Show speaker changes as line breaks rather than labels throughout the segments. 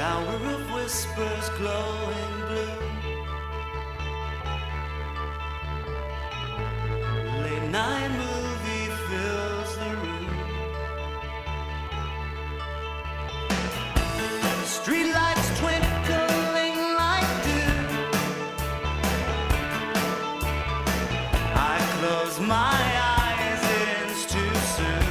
shower of whispers glowing blue. Late night movie fills the room. Streetlights twinkling like dew. I close my eyes, it's too soon.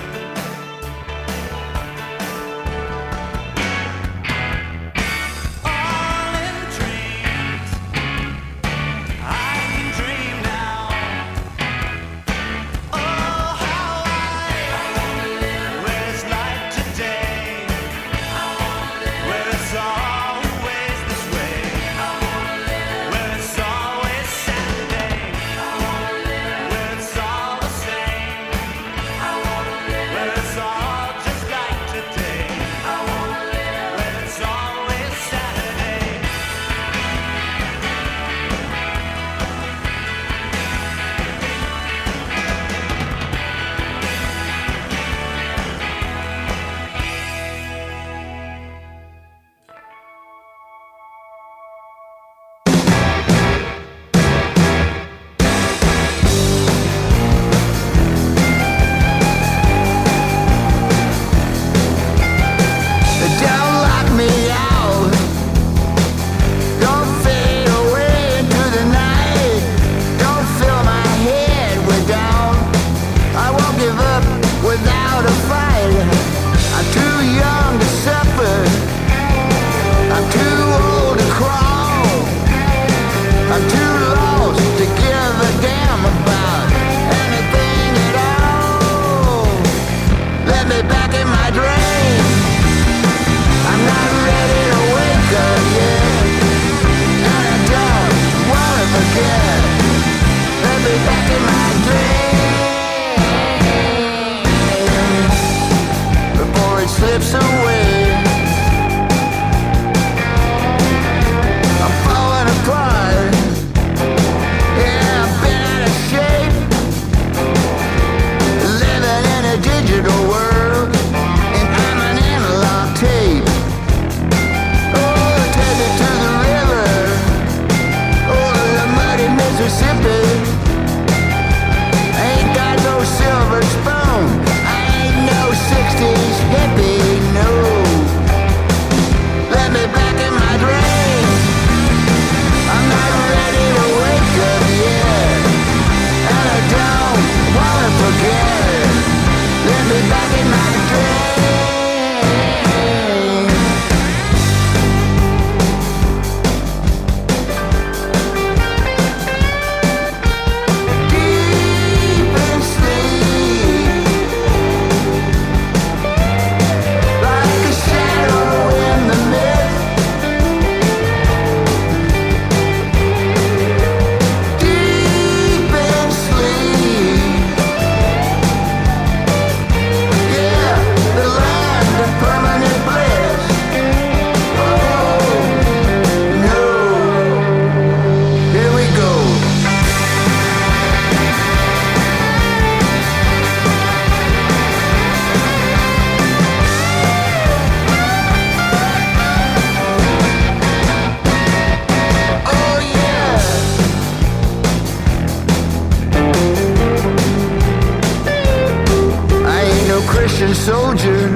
Soldier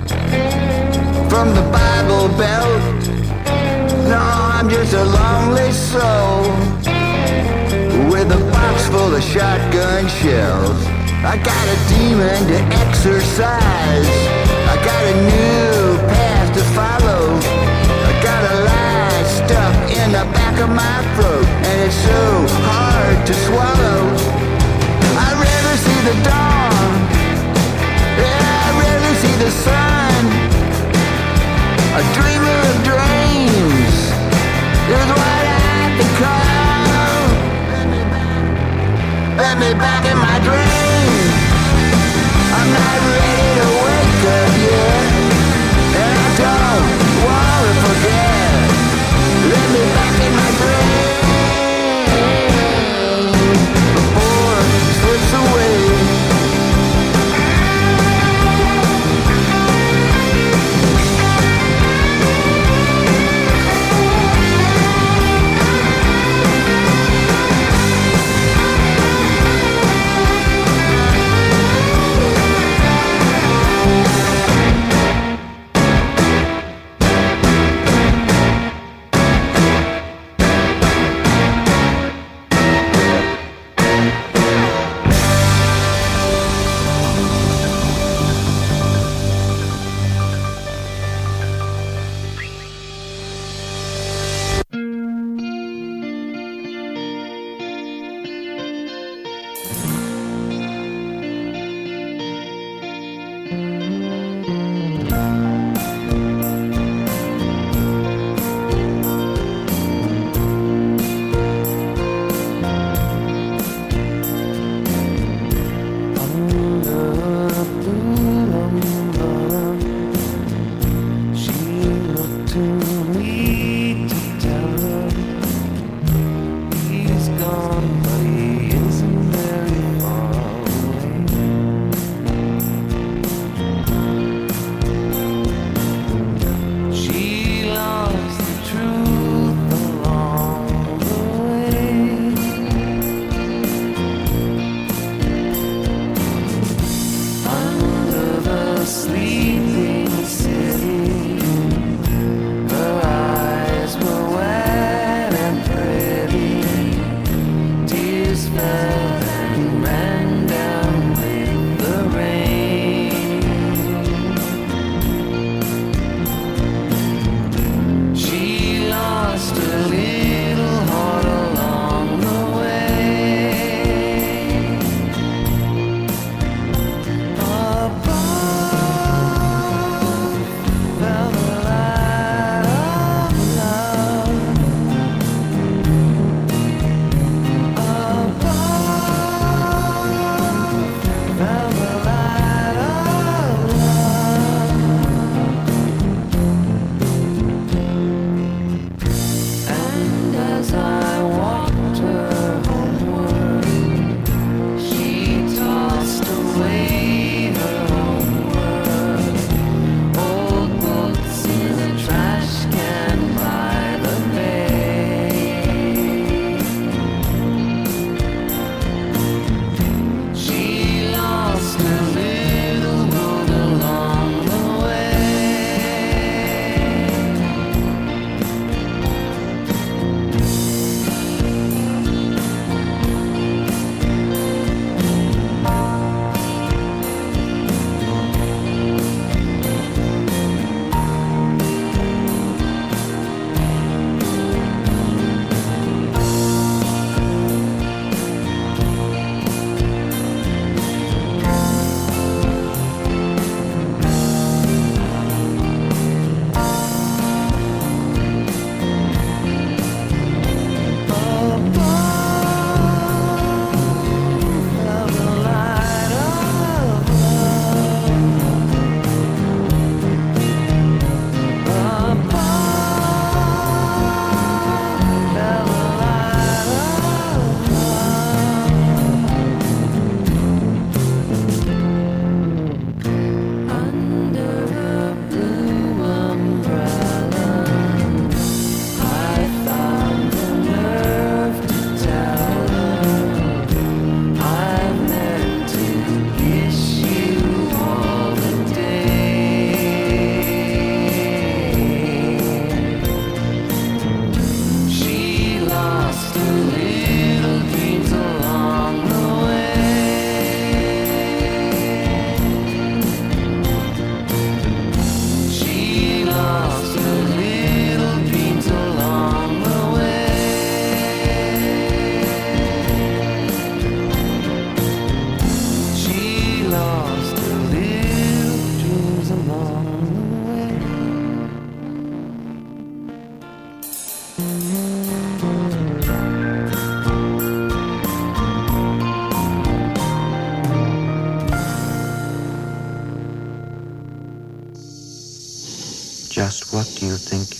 from the Bible Belt. No, I'm just a lonely soul with a box full of shotgun shells. I got a demon to exercise. I got a new path to follow. I got a lie stuck in the back of my throat, and it's so hard to swallow. I'd rather see the dawn. I'd rather see the sun. A dreamer of dreams is what I've become. Let me back in my dreams. I'm not ready to wake up yet, and I don't want to forget. Let me back in my dreams before it slips away.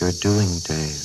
we're doing, Dave.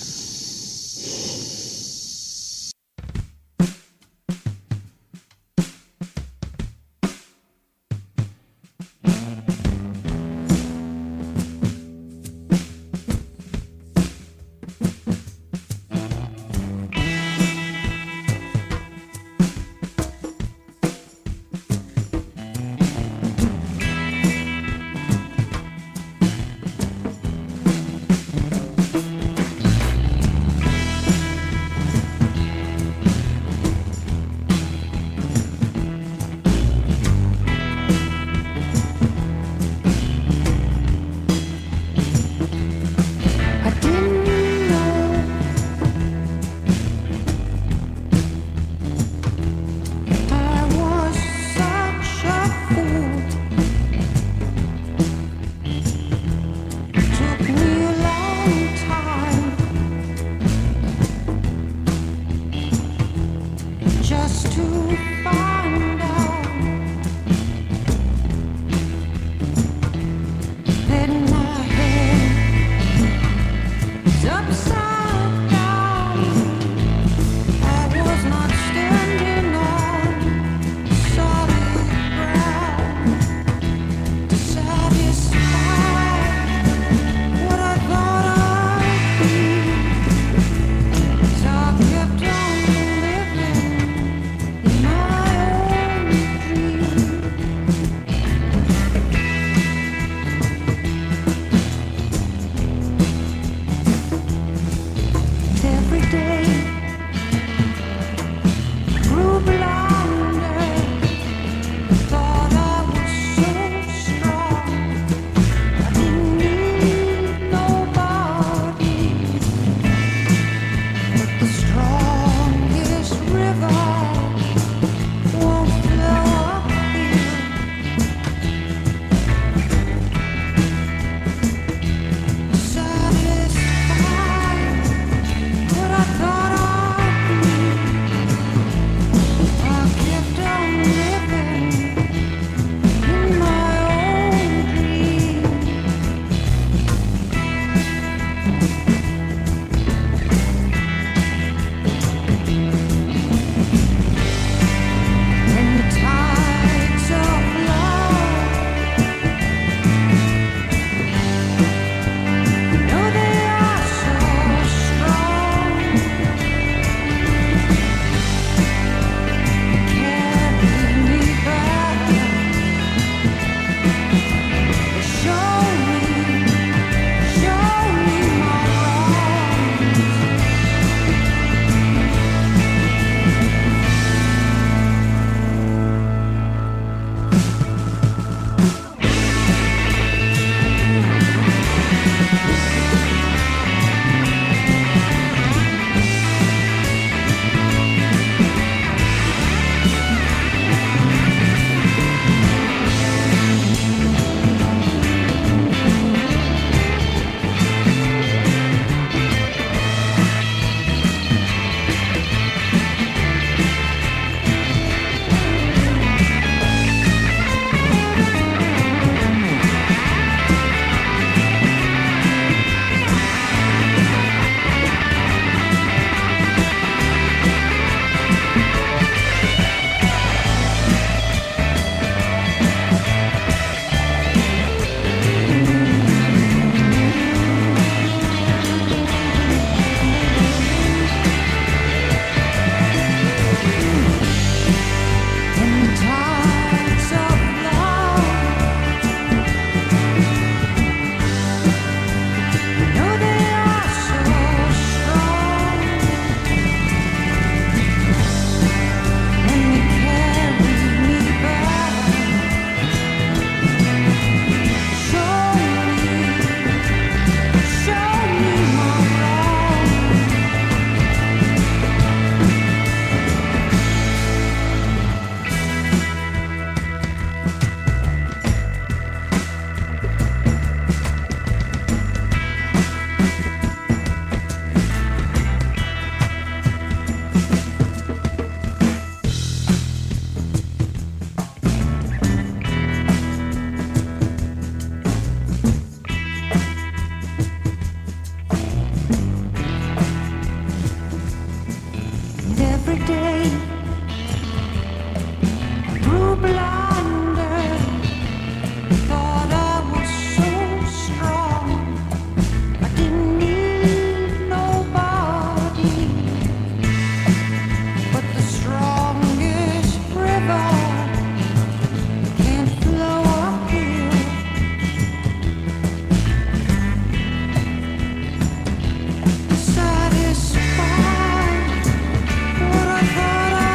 Satisfied what I thought I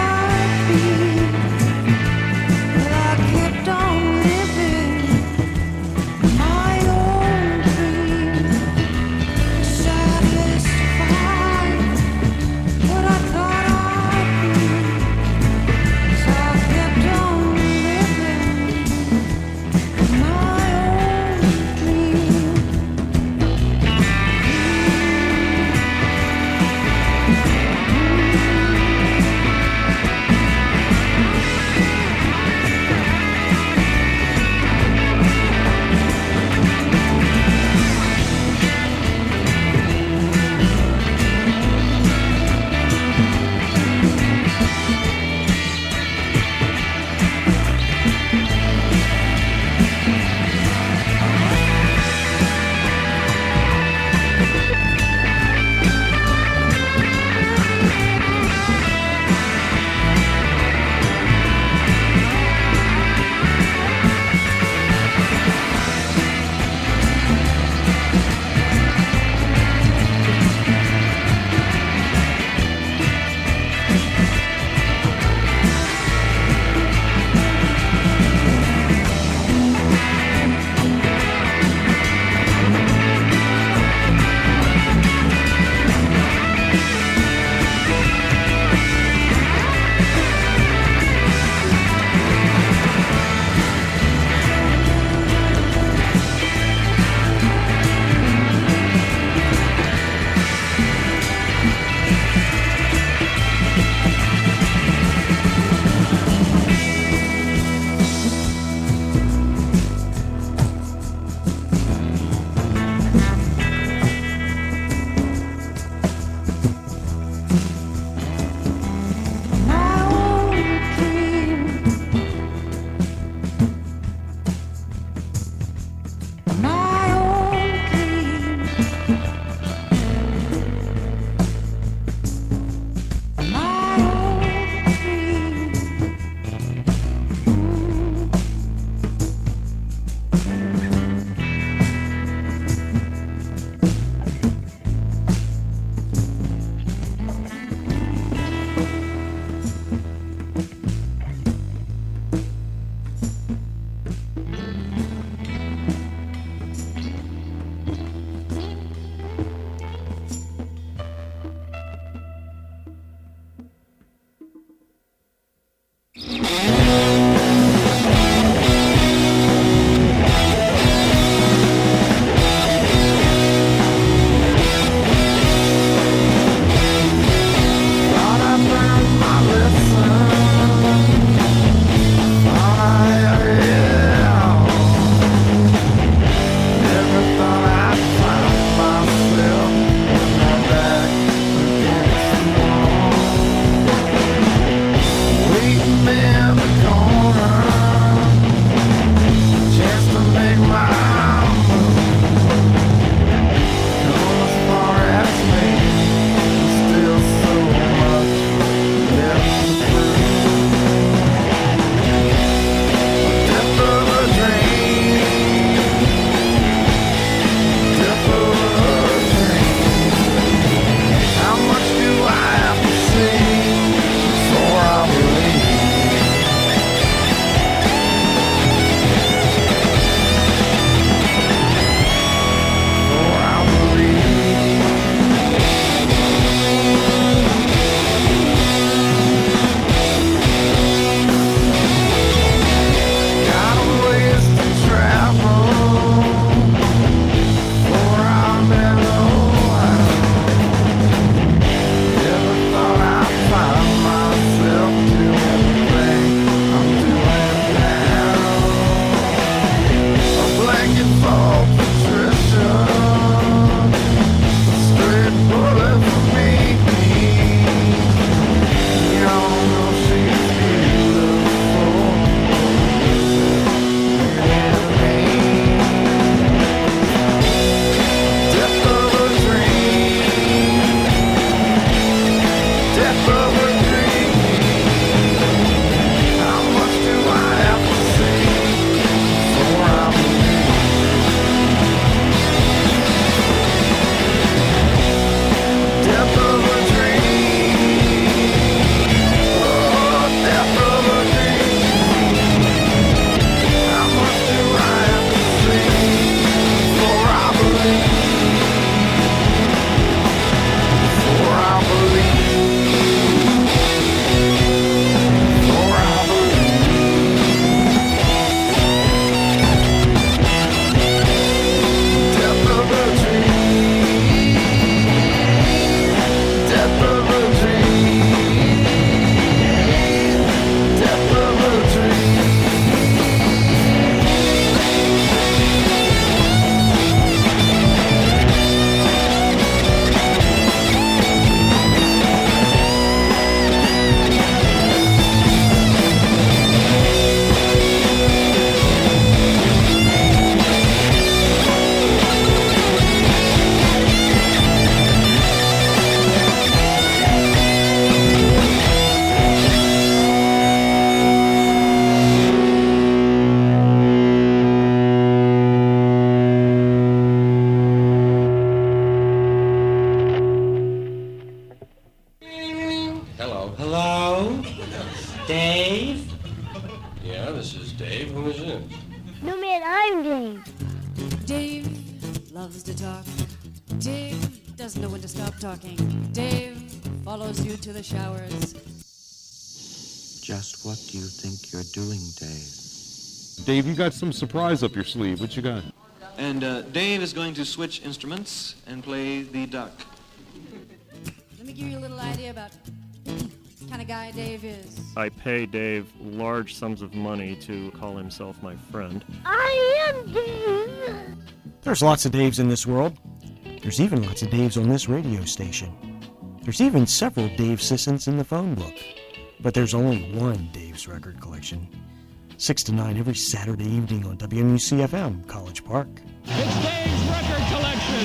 Hello? Dave?
Yeah, this is Dave. Who is it?
No, man, I'm Dave.
Dave loves to talk. Dave doesn't know when to stop talking. Dave follows you to the showers.
Just what do you think you're doing, Dave?
Dave, you got some surprise up your sleeve. What you got?
And Dave is going to switch instruments and play the duck.
Let me give you a little idea about the kind of guy Dave is.
I pay Dave large sums of money to call himself my friend.
I am Dave.
There's lots of Daves in this world. There's even lots of Daves on this radio station. There's even several Dave Sissons in the phone book. But there's only one Dave's Record Collection. 6 to 9 every Saturday evening on WMUC-FM, College Park.
It's Dave's Record Collection!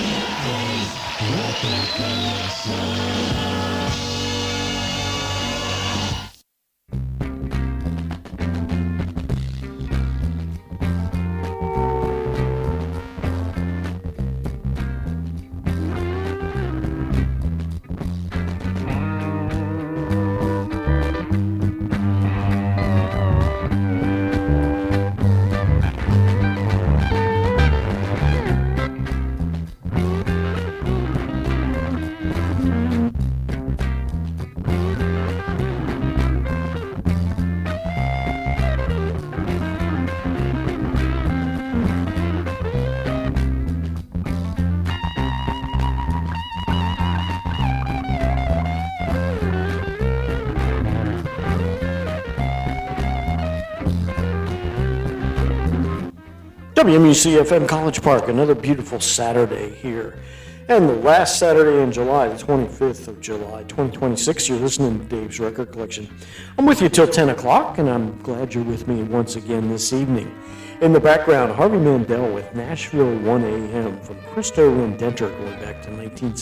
WMUC-FM College Park, another beautiful Saturday here. And the last Saturday in July, the 25th of July, 2026, you're listening to Dave's Record Collection. I'm with you till 10 o'clock, and I'm glad you're with me once again this evening. In the background, Harvey Mandel with Nashville 1 a.m. from Christo Rendenter going back to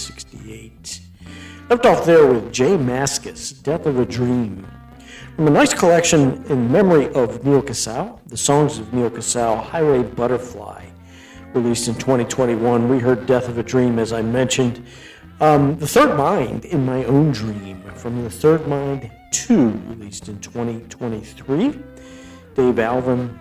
1968. Left off there with Jay Mascis, Death of a Dream. From a nice collection in memory of Neal Casal, the songs of Neal Casal, Highway Butterfly, released in 2021. We heard Death of a Dream, as I mentioned. The Third Mind, In My Own Dream, from The Third Mind 2, released in 2023. Dave Alvin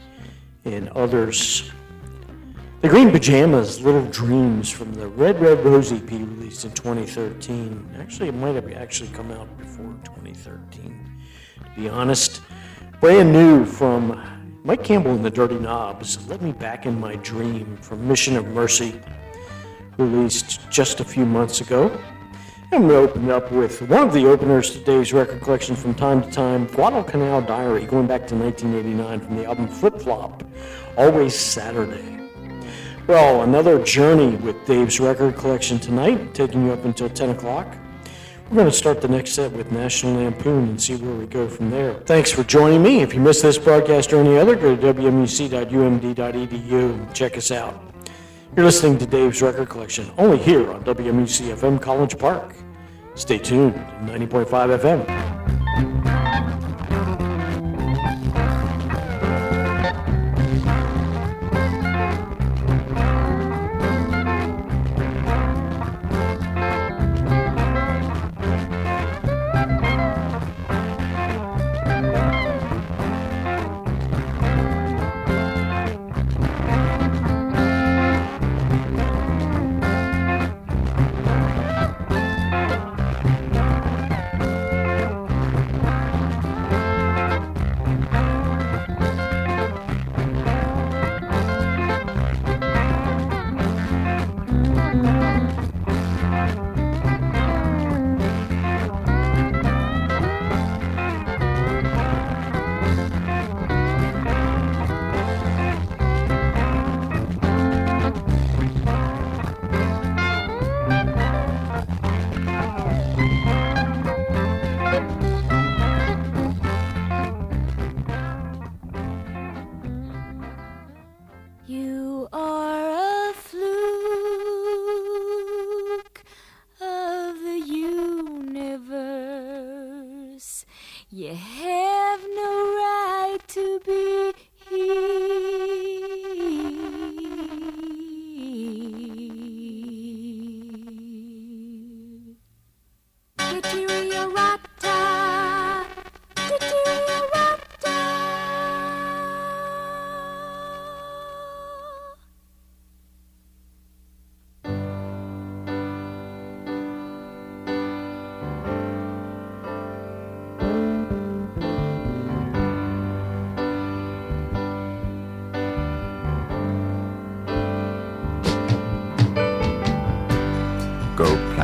and others. The Green Pajamas, Little Dreams, from the Red Red Rose EP, released in 2013. Actually, it might have actually come out before 2013. To be honest, brand new from Mike Campbell and the Dirty Knobs, Let Me Back in My Dream, from Mission of Mercy, released just a few months ago. And we opened up with one of the openers to Dave's Record Collection from time to time, Guadalcanal Diary, going back to 1989 from the album Flip Flop, Always Saturday. Well, another journey with Dave's Record Collection tonight, taking you up until 10 o'clock. We're going to start the next set with National Lampoon and see where we go from there. Thanks for joining me. If you missed this broadcast or any other, go to wmuc.umd.edu and check us out. You're listening to Dave's Record Collection, only here on WMUC-FM College Park. Stay tuned, 90.5 FM.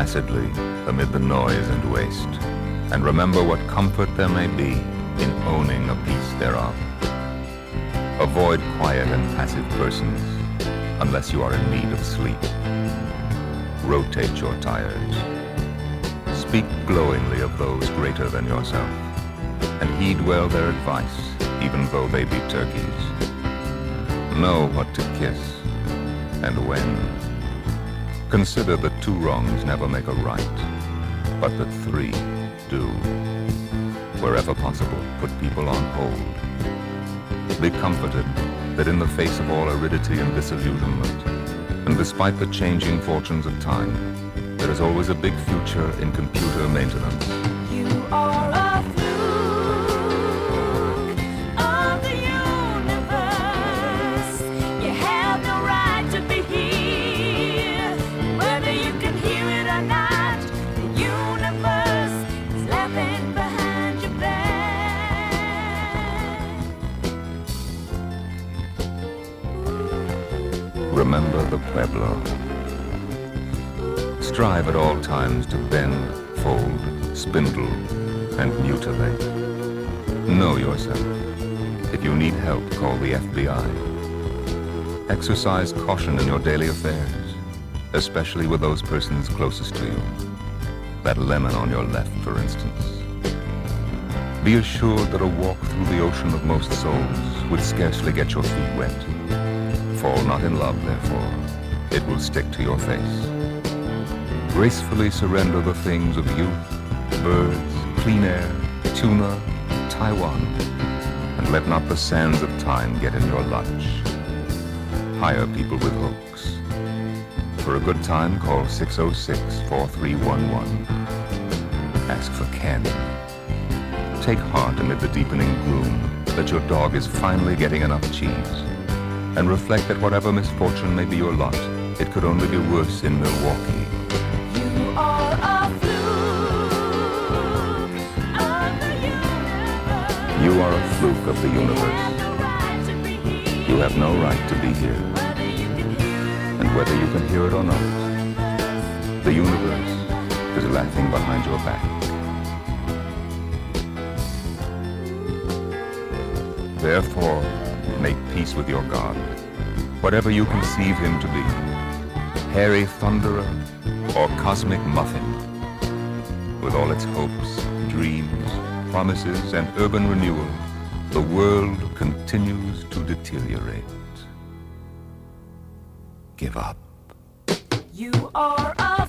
placidly amid the noise and waste, and remember what comfort there may be in owning a piece thereof. Avoid quiet and passive persons unless you are in need of sleep. Rotate your tires. Speak glowingly of those greater than yourself, and heed well their advice, even though they be turkeys. Know what to kiss, and when. Consider that 2 wrongs never make a right, but that 3 do. Wherever possible, put people on hold. Be comforted that in the face of all aridity and disillusionment, and despite the changing fortunes of time, there is always a big future in computer maintenance.
You are a fluke of the universe. You have no right to be here. Whether you can hear it or not, the universe is laughing behind your back.
Remember the Pueblo. Strive at all times to bend, fold, spindle, and mutilate. Know yourself. If you need help, call the FBI. Exercise caution in your daily affairs, especially with those persons closest to you. That lemon on your left, for instance. Be assured that a walk through the ocean of most souls would scarcely get your feet wet. Fall not in love, therefore. It will stick to your face. Gracefully surrender the things of youth, birds, clean air, tuna, Taiwan, and let not the sands of time get in your lunch. Hire people with hooks. For a good time, call 606-4311. Ask for Ken. Take heart amid the deepening gloom that your dog is finally getting enough cheese, and reflect that whatever misfortune may be your lot, it could only be worse in Milwaukee.
You are a fluke of the universe.
You are a fluke of the universe. You have no right to be here. And whether you can hear it or not, the universe is laughing behind your back. Therefore, make peace with your God, whatever you conceive him to be, hairy thunderer or cosmic muffin. With all its hopes, dreams, promises, and urban renewal, the world continues to deteriorate. Give up.
You are a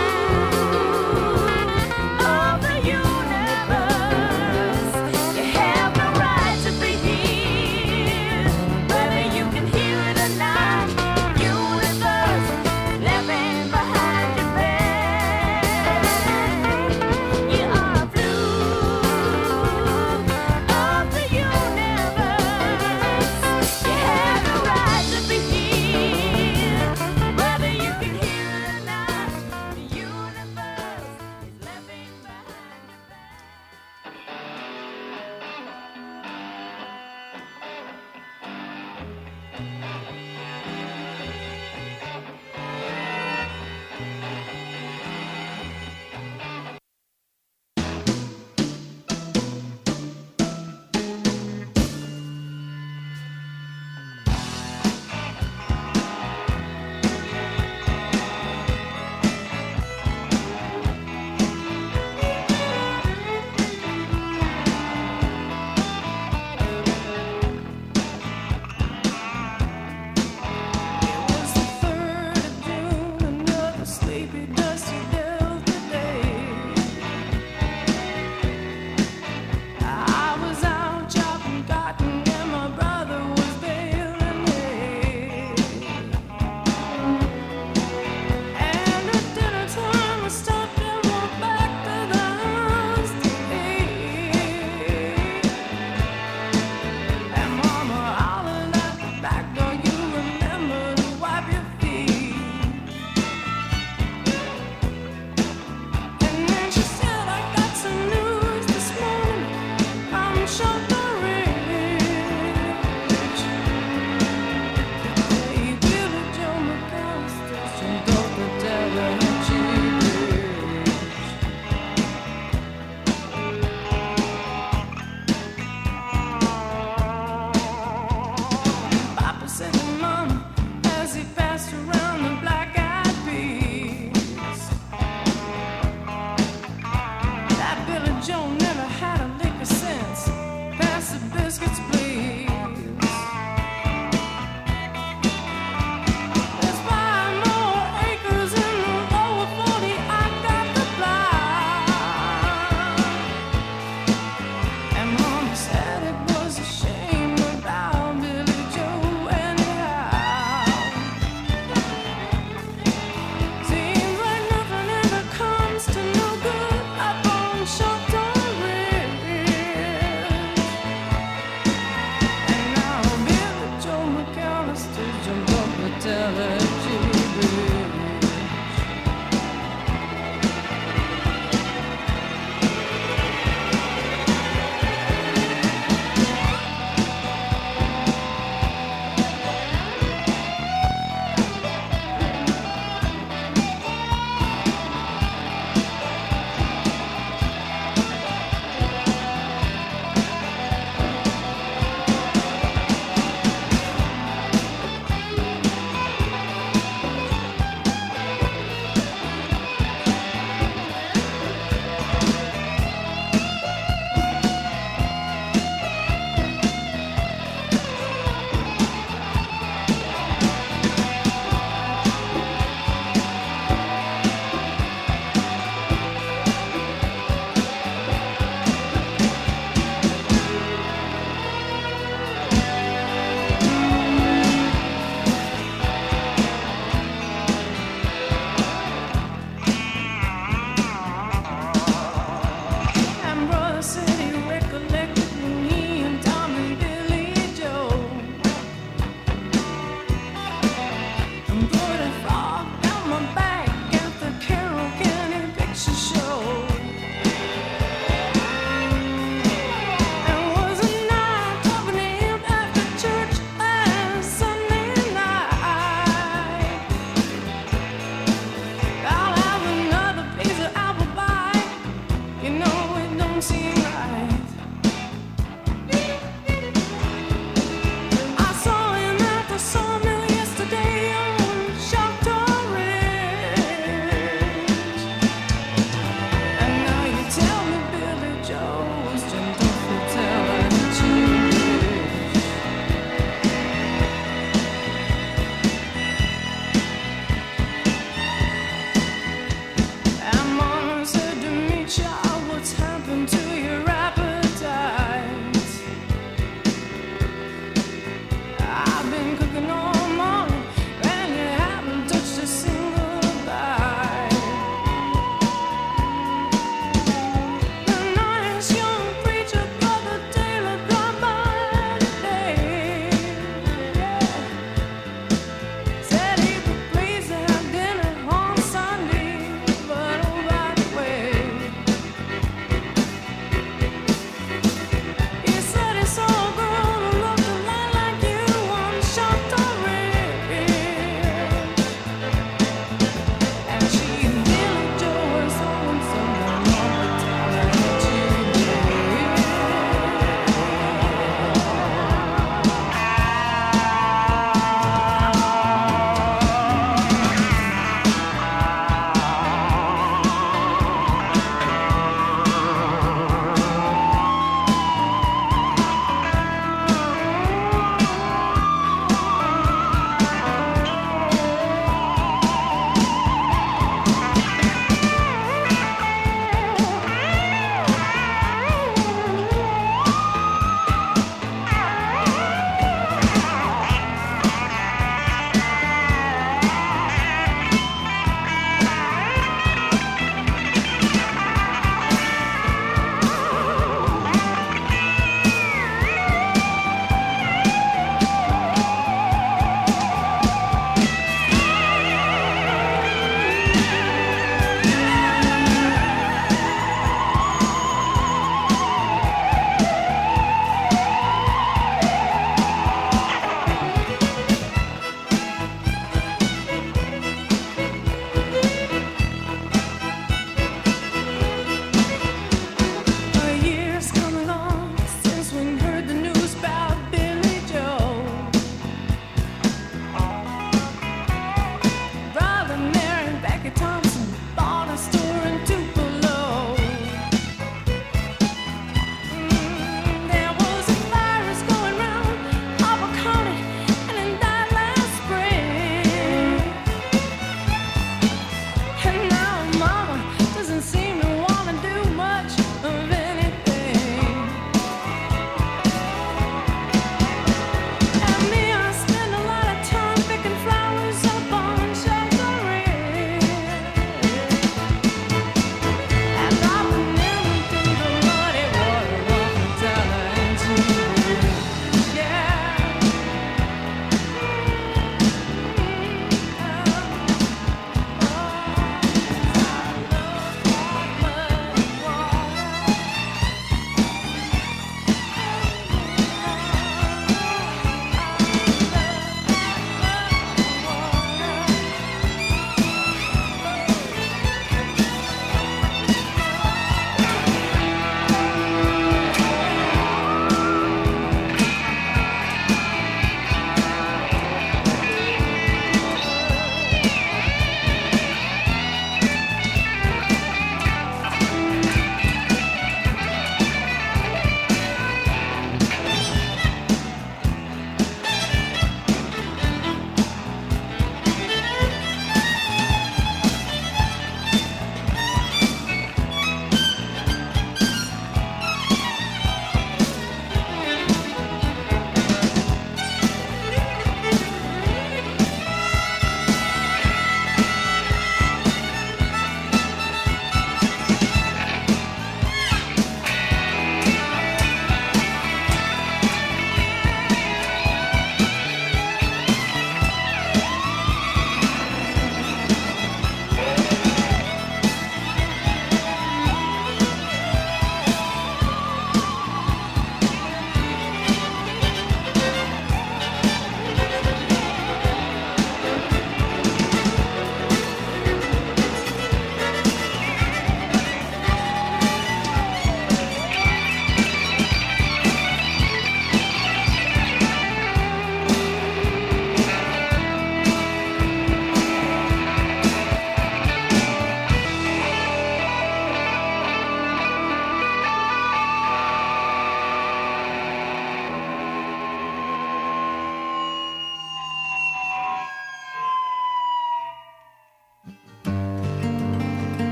fluke of the universe. You have no right to be here. Whether you can hear it or not, the universe laughing behind your back. You are a fluke of the universe. You have no right to be here. Whether you can hear it or not.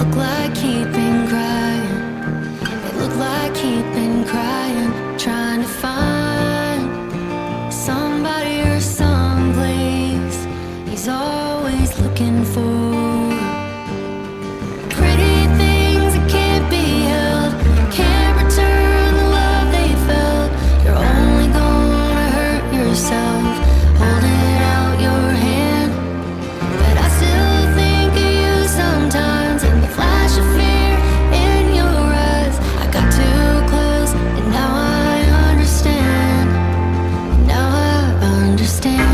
looked like he'd been crying. It looked like he'd been crying, trying to find somebody or someplace he's always looking for. Pretty things that can't be held, can't return the love they felt. You're only gonna hurt yourself holding out your hand. But I still think of you sometimes, and the flash of fear in your eyes. I got too close, and now I understand. Now I understand.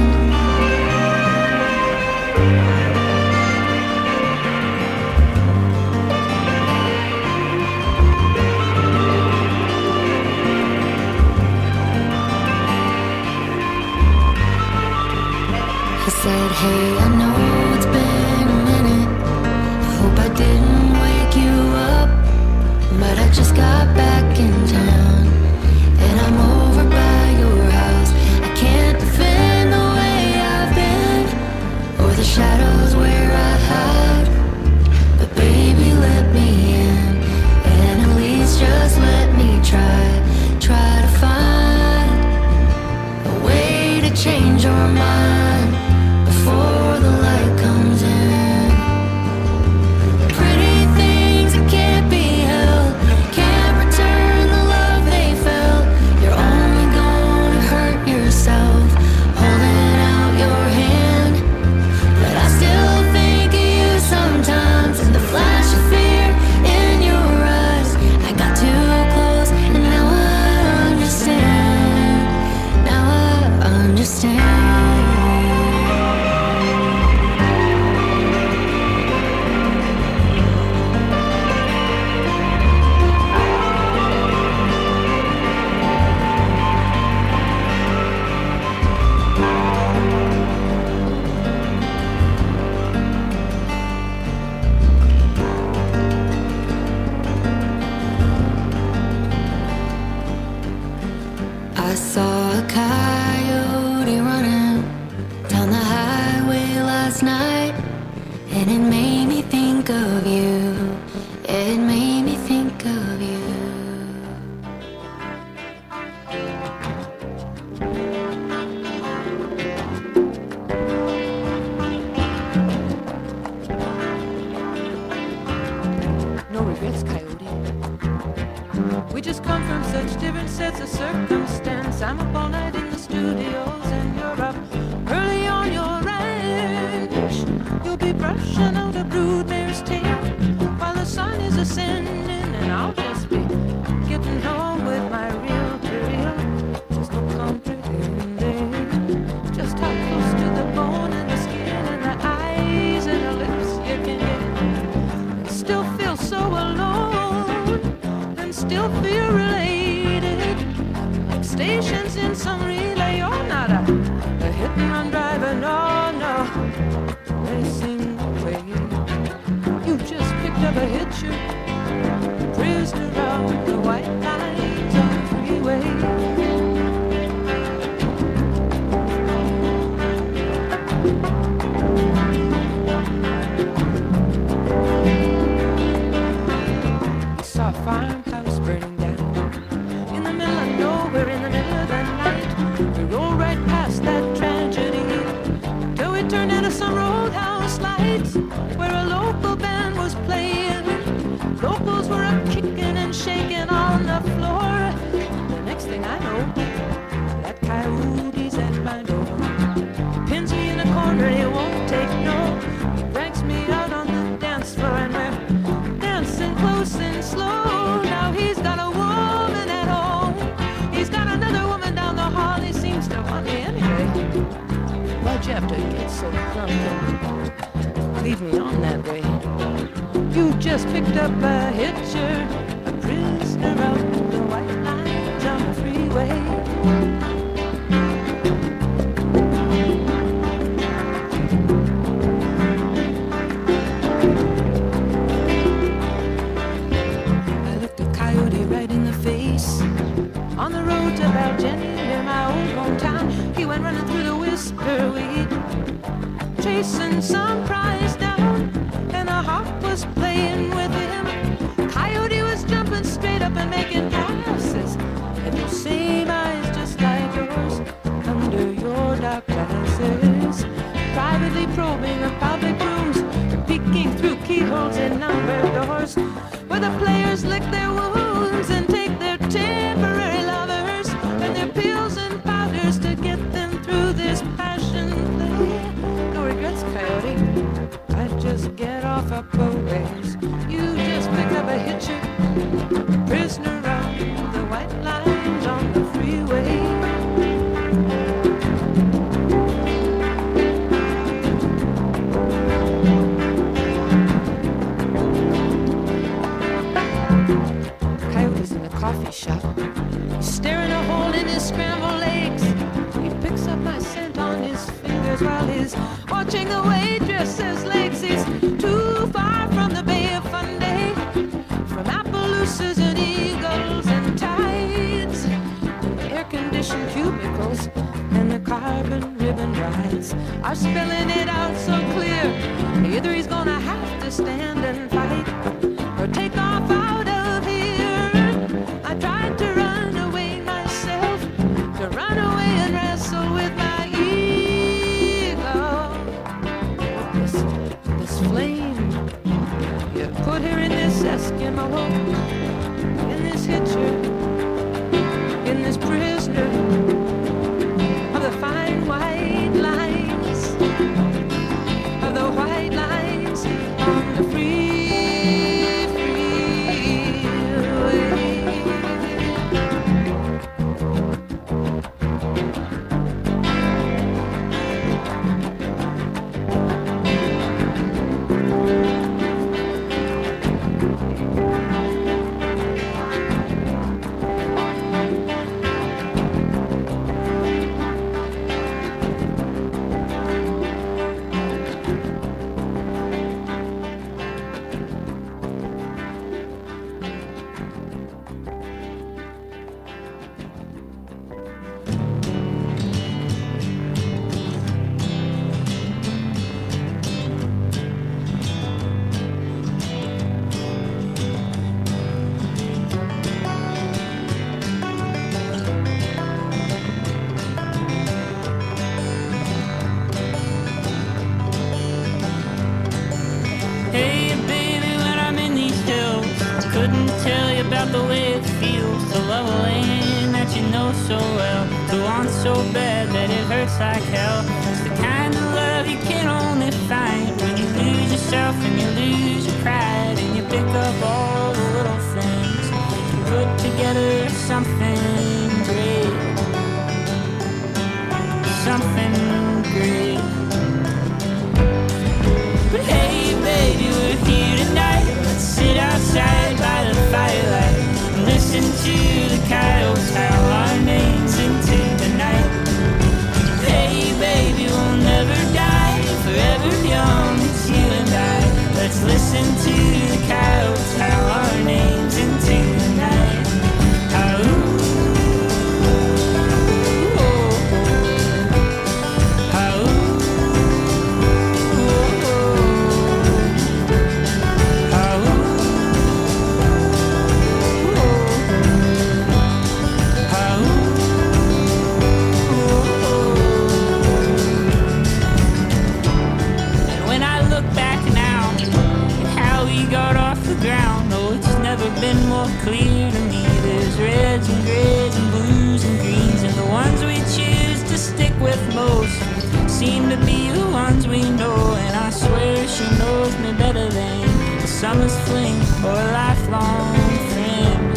I said, hey, I know it's been a minute. I hope I didn't wake you up. But I just got back in town, and I'm over by your house. I can't defend the way I've been, or the shadows where I hide. But baby, let me in, and at least just let me try to find a way to change your mind before the light comes in. Pretty things that can't be held, can't return the love they felt. You're only gonna hurt yourself holding out your hand. But I still think of you sometimes, and the flash of fear in your eyes. I got too close, and now I understand. Now I understand. I saw a coyote running down the highway last night, and it made me think of you. It made me think of you.
No regrets, Coyote. We just come from such different sets of circumstance. I'm up all night in the studios, and you're up early on your ranch. You'll be brushing out a broodmare's tail while the sun is ascending, and I'll just be getting home with my reel-to-reel. Just no comfort in there, just how close to the bone and the skin and the eyes and the lips you can get. Still feel so alone, and still feel related, like stations in some relay. You're not a hit-and-run driver, no, racing away. You just picked up a hitcher, prisoner of the white lines on the freeway. Saw a farmhouse burning down in the middle of nowhere, in the middle of the night. We rolled right past that tragedy till we turned into some roadhouse lights where a local band was playing. Locals were up kicking and shaking on the floor. The next thing I know, that coyote's at my door. Pins me in a corner, he won't take no. He drags me out on the dance floor, and we're dancing close and slow. Now he's got a woman at home, he's got another woman down the hall. He seems to want me anyway. Why'd you have to get so drunk and leave me on that way? You just picked up a hitcher, a prisoner of the white lines on the freeway. I looked a coyote right in the face on the road to Valgenny near my old hometown. He went running through the whisper weed, chasing some prize down, and a hawk was playing playing with him. Coyote was jumping straight up and making passes. And those same eyes just like yours under your dark glasses. Privately probing the public rooms and peeking through keyholes in numbered doors, where the players lick their wounds and take their temporary lovers and their pills and powders to get them through this passion play. No regrets, Coyote. I just get off up a ways. You just picked up a hitcher, prisoner on the white lines on the freeway. Coyote's in the coffee shop. He's staring a hole in his scrambled eggs. He picks up my scent on his fingers while he's watching the waitress's legs. He's too far from the Bay of Fundy, from Appaloosas and eagles and tides, and the air-conditioned cubicles and the carbon ribbon rides are spelling it out so clear. Either he's gonna have to stand and fight or take off out of here. I tried to run away myself, to run away and wrestle with my ego. This flame, you put her in this Eskimo, in this hitcher, in this prisoner of the fine white lines, of the white lines on the freeway.
The way it feels to love a land that you know so well, to want so bad that it hurts like hell. It's the kind of love you can only find when you lose yourself and you lose your pride, and you pick up all the little things and put together something great, something great. But hey baby, we're here tonight. Let's sit outside by the firelight, listen to the coyotes howl our names into the night. Hey baby, we'll never die, forever young, it's you and I. Let's listen to the coyotes howl our names into the night. Been more clear to me. There's reds and grays and blues and greens, and the ones we choose to stick with most seem to be the ones we know. And I swear she knows me better than a summer's fling or a lifelong friend,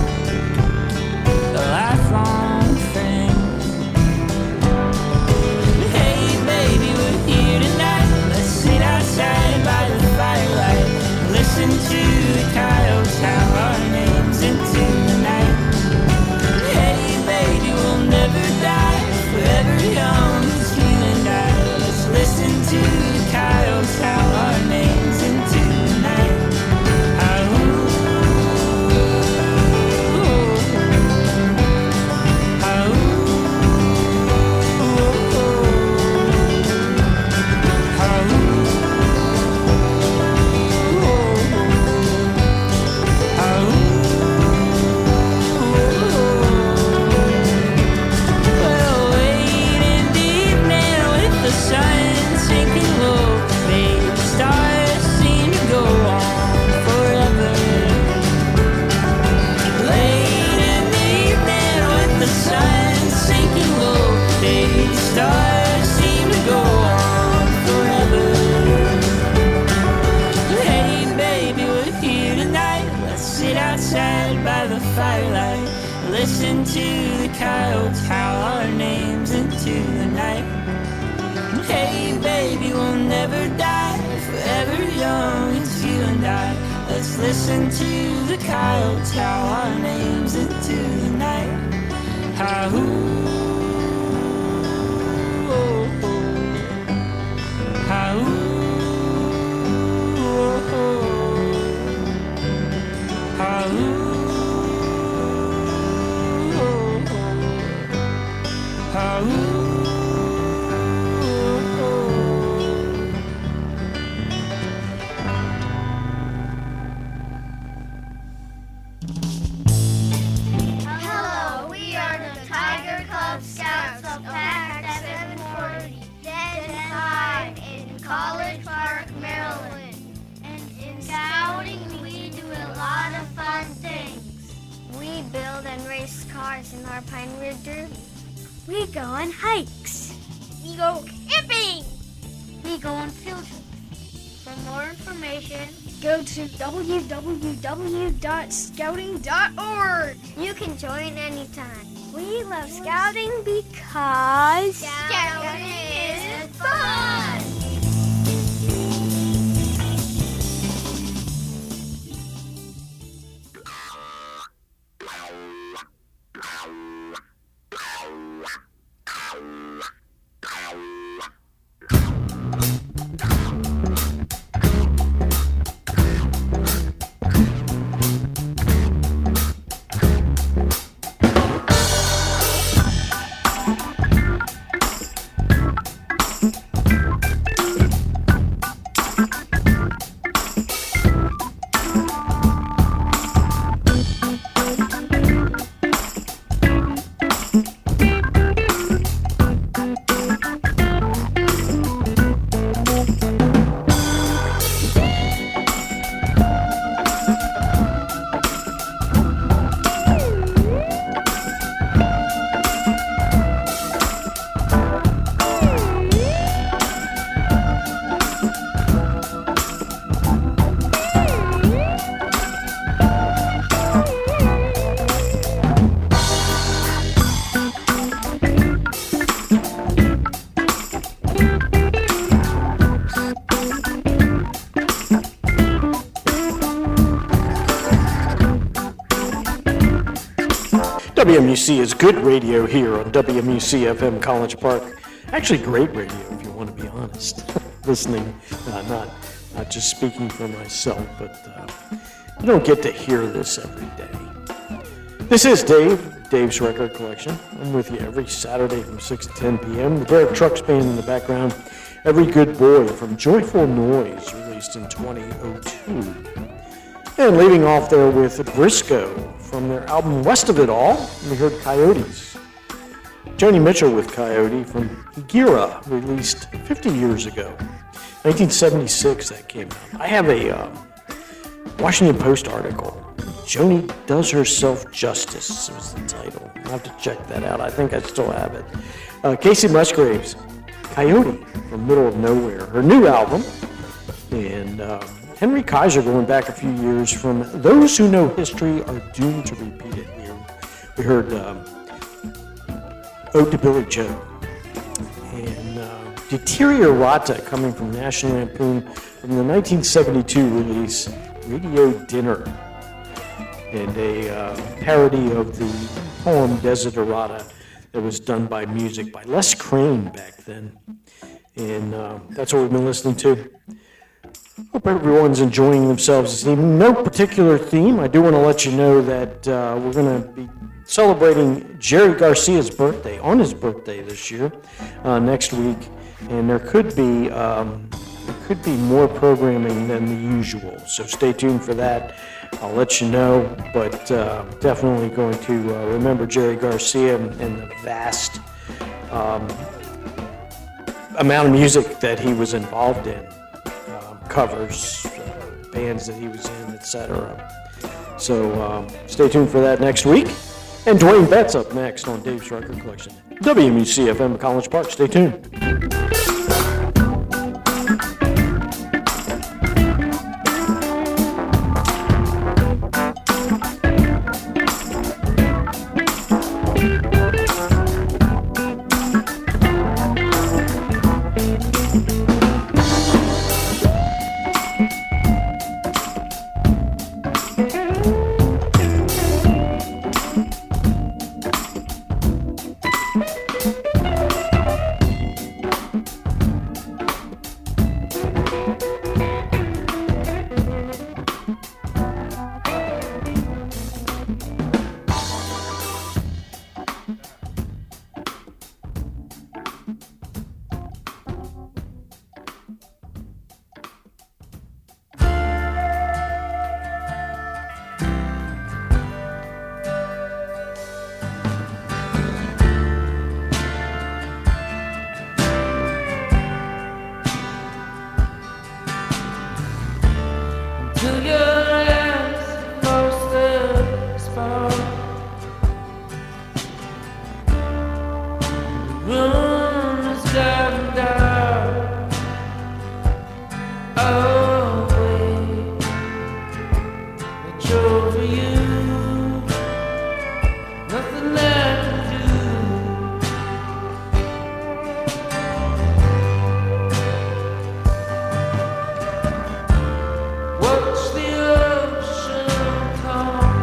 a lifelong friend. Hey baby, we're here tonight. Let's sit outside by the firelight, listen to the coyotes howl our names into the night. Hey baby, we'll never die, forever young, it's you and I. Let's listen to the coyotes howl our names into the night. outside by the firelight. Listen to the coyotes howl our names into the night. Hey baby, we'll never die, forever young, it's you and I. Let's listen to the coyotes howl our names into the night. Ha-hoo, oh, oh. Ha-hoo, oh, oh. Ha-hoo.
Hello, we are the Tiger Cub Scouts of Pack 740, dead time in College Park, Maryland. And in scouting, we do a lot of fun things. We build and race cars in our Pine Ridge Derby. We go on hikes. We go camping. We go on field trips. For more information, go to www.scouting.org. You can join anytime. We love scouting because scouting is fun.
WMUC is good radio here on WMUC FM College Park. Actually, great radio, if you want to be honest. Listening, not just speaking for myself, but you don't get to hear this every day. This is Dave's Record Collection. I'm with you every Saturday from 6 to 10 p.m. The Derek Trucks Band in the background. Every Good Boy from Joyful Noise, released in 2002. And leading off there with Briscoe from their album West of It All, we heard Coyotes. Joni Mitchell with Coyote from Gira, released 50 years ago. 1976 that came out. I have a Washington Post article. Joni Does Herself Justice was the title. I'll have to check that out. I think I still have it. Casey Musgraves, Coyote from Middle of Nowhere, her new album. And Henry Kaiser going back a few years from Those Who Know History Are Doomed to Repeat It. We heard Ode to Billy Joe. And Deteriorata coming from National Lampoon from the 1972 release Radio Dinner. And a parody of the poem Desiderata that was done by music by Les Crane back then. And that's what we've been listening to. Hope everyone's enjoying themselves this evening. No particular theme. I do want to let you know that we're going to be celebrating Jerry Garcia's birthday, on his birthday this year, next week. And there could be more programming than the usual. So stay tuned for that. I'll let you know, but definitely going to remember Jerry Garcia and the vast amount of music that he was involved in. Covers, bands that he was in, etc. So stay tuned for that next week. And Dwayne Betts up next on Dave's Record Collection. WMUC FM College Park. Stay tuned.
over you. Nothing left to do. Watch the ocean come.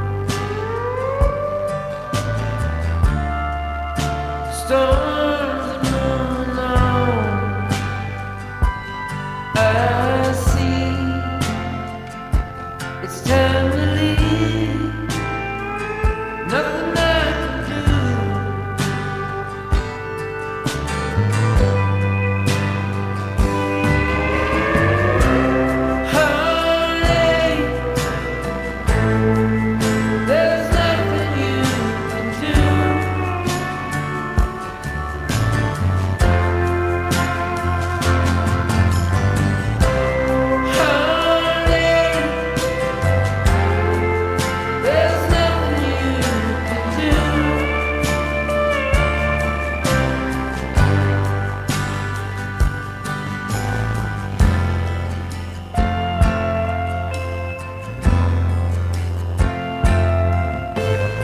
Stars and moon alone. I see it's time.